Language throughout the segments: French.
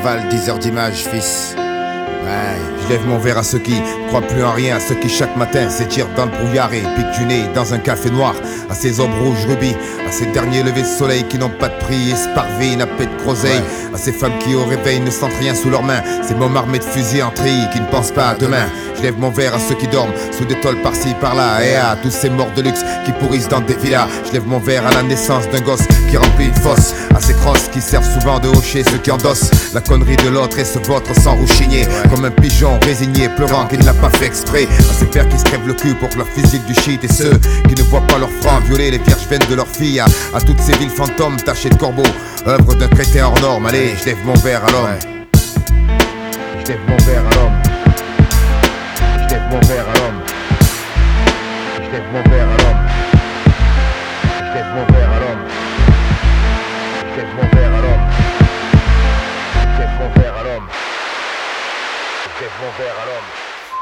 intervalle, 10 heures d'image, fils. Ouais, je lève mon verre à ceux qui croient plus en rien, à ceux qui chaque matin s'étirent dans le brouillard et piquent du nez dans un café noir, à ces hommes rouges rubis, à ces derniers levés de soleil qui n'ont pas de prix, esparvés, nappés de groseille, à ces femmes qui au réveil ne sentent rien sous leurs mains, ces mômes armés de fusils en treillis qui ne pensent pas à demain. Je lève mon verre à ceux qui dorment sous des tôles par-ci par-là, et à tous ces morts de luxe qui pourrissent dans des villas. Je lève mon verre à la naissance d'un gosse qui remplit une fosse, à ces crosses qui servent souvent de hocher ceux qui endossent la connerie de l'autre et se vautrent sans rouchigner, comme un pigeon résigné pleurant qui ne l'a pas fait exprès, à ces pères qui se crèvent le cul pour leur physique du shit, et ceux qui ne voient pas leurs francs violer les vierges veines de leurs filles, à toutes ces villes fantômes tachées de corbeaux, œuvre d'un crétin hors norme. Allez, je lève mon verre à l'homme. Je lève mon verre à l'homme. Je lève mon verre à l'homme. Je lève mon verre à l'homme. Je lève mon verre à l'homme. Je lève mon verre à l'homme. Je lève mon verre à l'homme. Je lève mon verre à l'homme.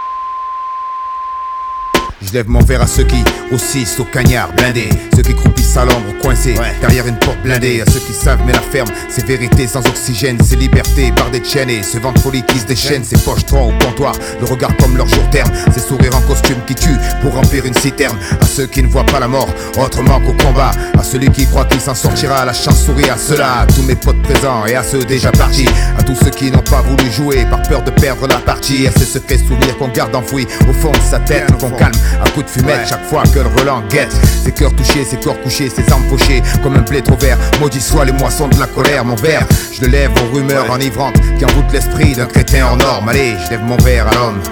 Je lève mon verre à ceux qui grossissent au cagnard blindé, ceux qui croupissent à l'ombre coincés derrière une porte blindée, à ceux qui savent mais la ferme, ces vérités sans oxygène, ces libertés bardées de chaînes et ce vent de folie qui se déchaîne, ces pochetrons au comptoir, le regard comme leur jour terme, ces sourires en costume qui tuent pour remplir une citerne, à ceux qui ne voient pas la mort autrement qu'au combat, à celui qui croit qu'il s'en sortira, la chance sourit à ceux-là, à tous mes potes présents et à ceux déjà partis, à tous ceux qui n'ont pas voulu jouer par peur de perdre la partie, à ces secrets souvenirs qu'on garde enfouis au fond de sa tête, qu'on calme à coups de fumette chaque fois que le relent guette, ces cœurs touchés, ces corps couchés, ces armes fauchées comme un blé trop vert, maudit soient les moissons de la colère, mon verre, je le lève aux rumeurs enivrantes qui envoûtent l'esprit d'un crétin hors norme. Allez, je lève mon verre à l'homme.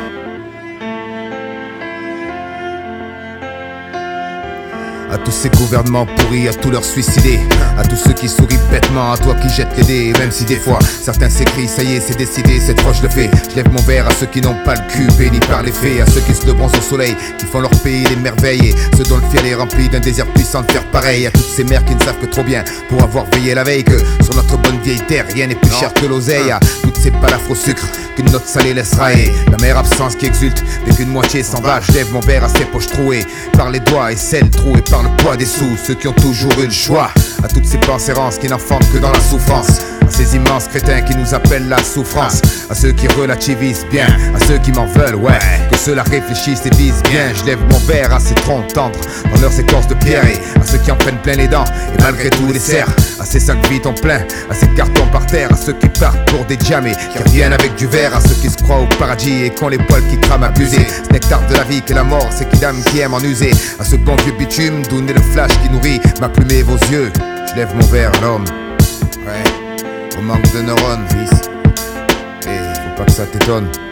À tous ces gouvernements pourris, à tous leurs suicidés, à tous ceux qui sourient bêtement, à toi qui jettes les dés, même si des fois certains s'écrient, ça y est c'est décidé, cette fois je le fais. Je lève mon verre à ceux qui n'ont pas le cul béni par les fées, à ceux qui se le bronzent au soleil, qui font leur pays des merveilles, et ceux dont le fiel est rempli d'un désir puissant de faire pareil, à toutes ces mères qui ne savent que trop bien pour avoir veillé la veille, que sur notre bonne vieille terre rien n'est plus cher que l'oseille, à toutes ces balafres au sucre qu'une note salée laisse railler, la mère absence qui exulte dès qu'une moitié s'en va. Je lève mon verre à ces poches trouées par les doigts et celles trouées par le poids des sous, ceux qui ont toujours eu le choix, à toutes ces pensées rances qui n'enfantent que dans la souffrance, à ces immenses crétins qui nous appellent la souffrance, à ceux qui relativisent bien, à ceux qui m'en veulent, ouais, que ceux-là réfléchissent et disent bien. Je lève mon verre à ces troncs tendres dans leurs écorces de pierre, et à ceux qui en prennent plein les dents et malgré tout les serrent, à ces sacs vides en plein, à ces cartons par terre, à ceux qui partent pour des diamés, qui reviennent avec du verre, à ceux qui se croient au paradis et qui ont les poils qui crament abusés, ce nectar de la vie que la mort, c'est qui dame qui aime en user, à ce bon vieux bitume d'où naît le flash qui nourrit ma plume et vos yeux. Je lève mon verre à l'homme, ouais, au manque de neurones, fils, et faut pas que ça t'étonne.